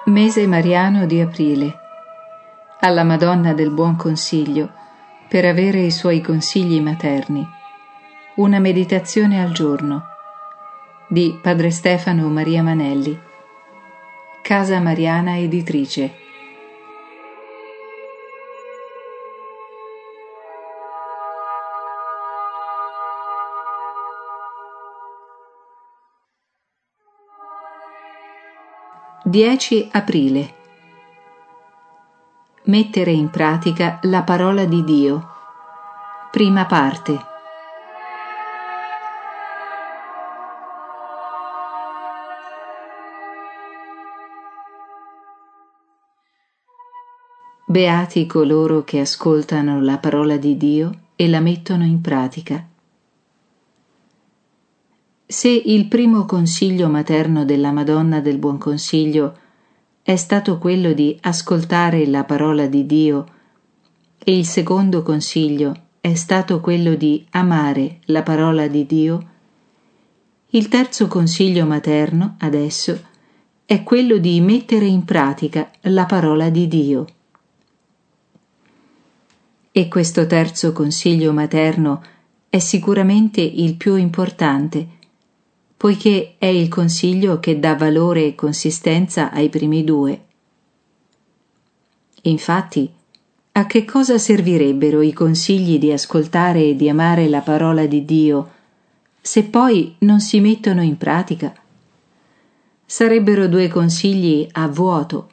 Mese mariano di aprile. Alla Madonna del Buon Consiglio, per avere i suoi consigli materni. Una meditazione al giorno. Di Padre Stefano Maria Manelli. Casa Mariana Editrice. (10 aprile). Mettere in pratica la parola di Dio. Prima parte. Beati coloro che ascoltano la parola di Dio e la mettono in pratica. Se il primo consiglio materno della Madonna del Buon Consiglio è stato quello di ascoltare la parola di Dio e il secondo consiglio è stato quello di amare la parola di Dio, il terzo consiglio materno, adesso, è quello di mettere in pratica la parola di Dio. E questo terzo consiglio materno è sicuramente il più importante, poiché è il consiglio che dà valore e consistenza ai primi due. Infatti, a che cosa servirebbero i consigli di ascoltare e di amare la parola di Dio, se poi non si mettono in pratica? Sarebbero due consigli a vuoto.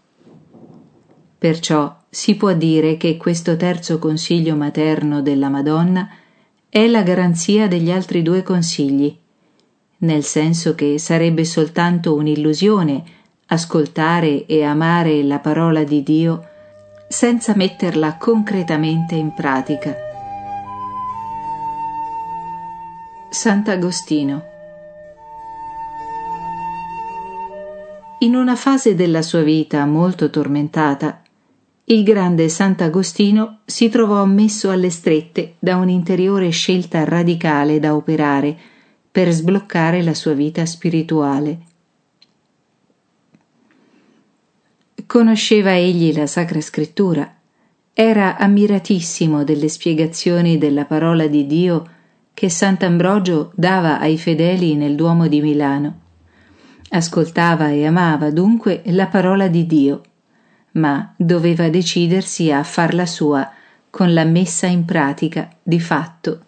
Perciò si può dire che questo terzo consiglio materno della Madonna è la garanzia degli altri due consigli, nel senso che sarebbe soltanto un'illusione ascoltare e amare la parola di Dio senza metterla concretamente in pratica. Sant'Agostino. In una fase della sua vita molto tormentata, il grande Sant'Agostino si trovò messo alle strette da un'interiore scelta radicale da operare per sbloccare la sua vita spirituale. Conosceva egli la Sacra Scrittura, era ammiratissimo delle spiegazioni della parola di Dio che Sant'Ambrogio dava ai fedeli nel Duomo di Milano. Ascoltava e amava dunque la parola di Dio, ma doveva decidersi a farla sua con la messa in pratica di fatto.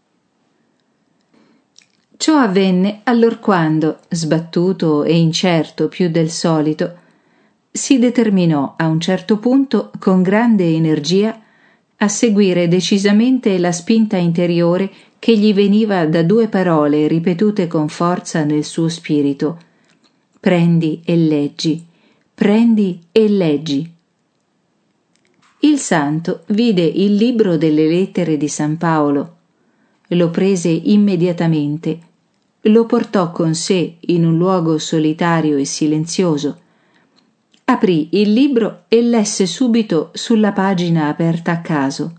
Ciò avvenne allorquando, sbattuto e incerto più del solito, si determinò a un certo punto con grande energia a seguire decisamente la spinta interiore che gli veniva da due parole ripetute con forza nel suo spirito: prendi e leggi, prendi e leggi. Il santo vide il libro delle lettere di San Paolo, lo prese immediatamente, lo portò con sé in un luogo solitario e silenzioso, aprì il libro e lesse subito sulla pagina aperta a caso.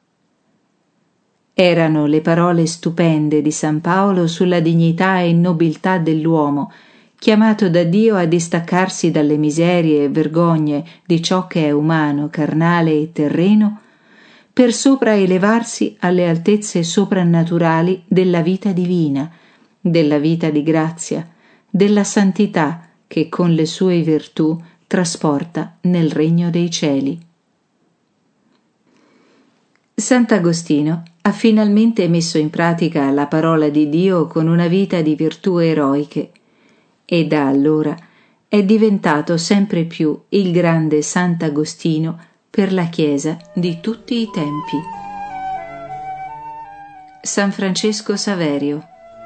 Erano le parole stupende di San Paolo sulla dignità e nobiltà dell'uomo, chiamato da Dio a distaccarsi dalle miserie e vergogne di ciò che è umano, carnale e terreno, per sopra elevarsi alle altezze soprannaturali della vita divina, della vita di grazia, della santità che con le sue virtù trasporta nel regno dei cieli. Sant'Agostino ha finalmente messo in pratica la parola di Dio con una vita di virtù eroiche e da allora è diventato sempre più il grande Sant'Agostino per la Chiesa di tutti i tempi. San Francesco Saverio.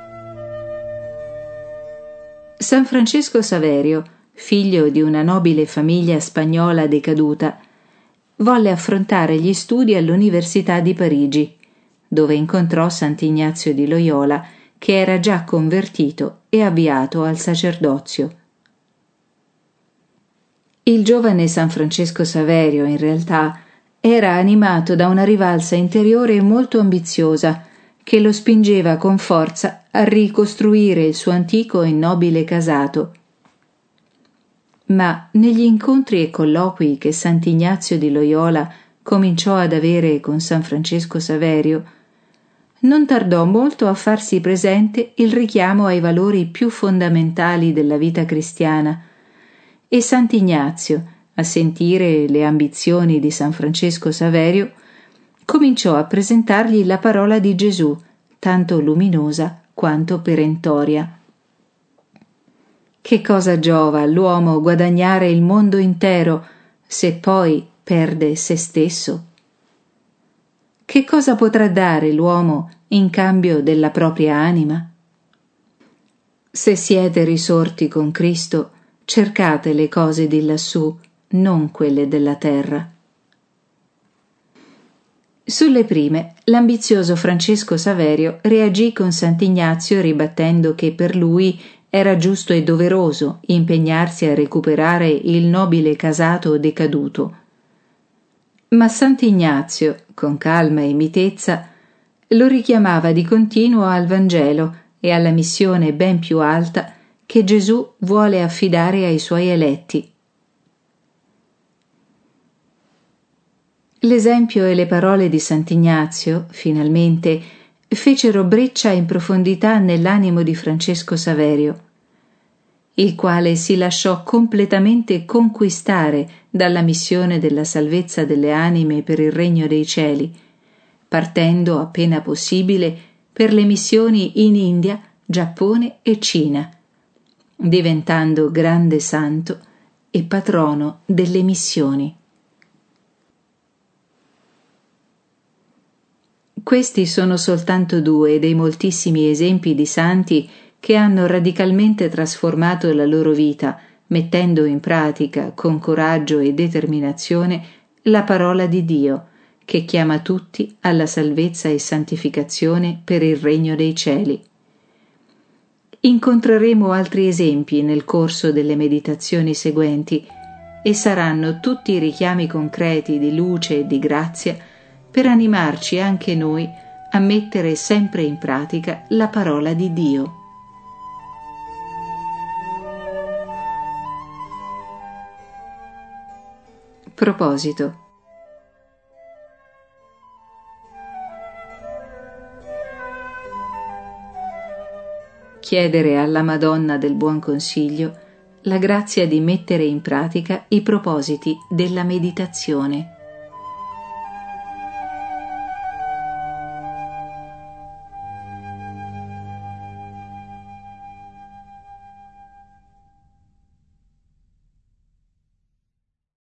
San Francesco Saverio, figlio di una nobile famiglia spagnola decaduta, volle affrontare gli studi all'Università di Parigi, dove incontrò Sant'Ignazio di Loyola, che era già convertito e avviato al sacerdozio. Il giovane San Francesco Saverio, in realtà, era animato da una rivalsa interiore molto ambiziosa che lo spingeva con forza a ricostruire il suo antico e nobile casato. ma negli incontri e colloqui che Sant'Ignazio di Loyola cominciò ad avere con San Francesco Saverio, non tardò molto a farsi presente il richiamo ai valori più fondamentali della vita cristiana, e Sant'Ignazio, a sentire le ambizioni di San Francesco Saverio, cominciò a presentargli la parola di Gesù, tanto luminosa quanto perentoria. Che cosa giova all'uomo guadagnare il mondo intero se poi perde se stesso? Che cosa potrà dare l'uomo in cambio della propria anima? Se siete risorti con Cristo, cercate le cose di lassù, non quelle della terra. Sulle prime, l'ambizioso Francesco Saverio reagì con Sant'Ignazio ribattendo che per lui era giusto e doveroso impegnarsi a recuperare il nobile casato decaduto. Ma Sant'Ignazio, con calma e mitezza, lo richiamava di continuo al Vangelo e alla missione ben più alta che Gesù vuole affidare ai suoi eletti. L'esempio e le parole di Sant'Ignazio, finalmente, fecero breccia in profondità nell'animo di Francesco Saverio, il quale si lasciò completamente conquistare dalla missione della salvezza delle anime per il regno dei cieli, partendo appena possibile per le missioni in India, Giappone e Cina, diventando grande santo e patrono delle missioni. Questi sono soltanto due dei moltissimi esempi di santi che hanno radicalmente trasformato la loro vita, mettendo in pratica con coraggio e determinazione la parola di Dio, che chiama tutti alla salvezza e santificazione per il regno dei cieli. Incontreremo altri esempi nel corso delle meditazioni seguenti e saranno tutti richiami concreti di luce e di grazia per animarci anche noi a mettere sempre in pratica la parola di Dio. Proposito. Chiedere alla Madonna del Buon Consiglio la grazia di mettere in pratica i propositi della meditazione.